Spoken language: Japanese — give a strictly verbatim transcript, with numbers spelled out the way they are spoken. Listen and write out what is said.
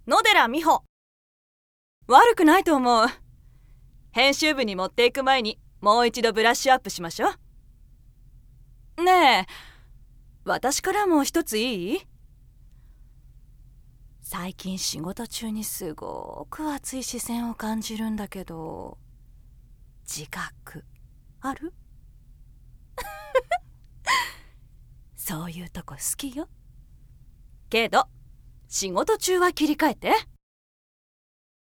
野寺美穂。悪くないと思う。編集部に持っていく前にもう一度ブラッシュアップしましょう。ねえ、私からも一ついい？最近仕事中にすごく熱い視線を感じるんだけど、自覚ある？そういうとこ好きよ。けど仕事中は切り替えて。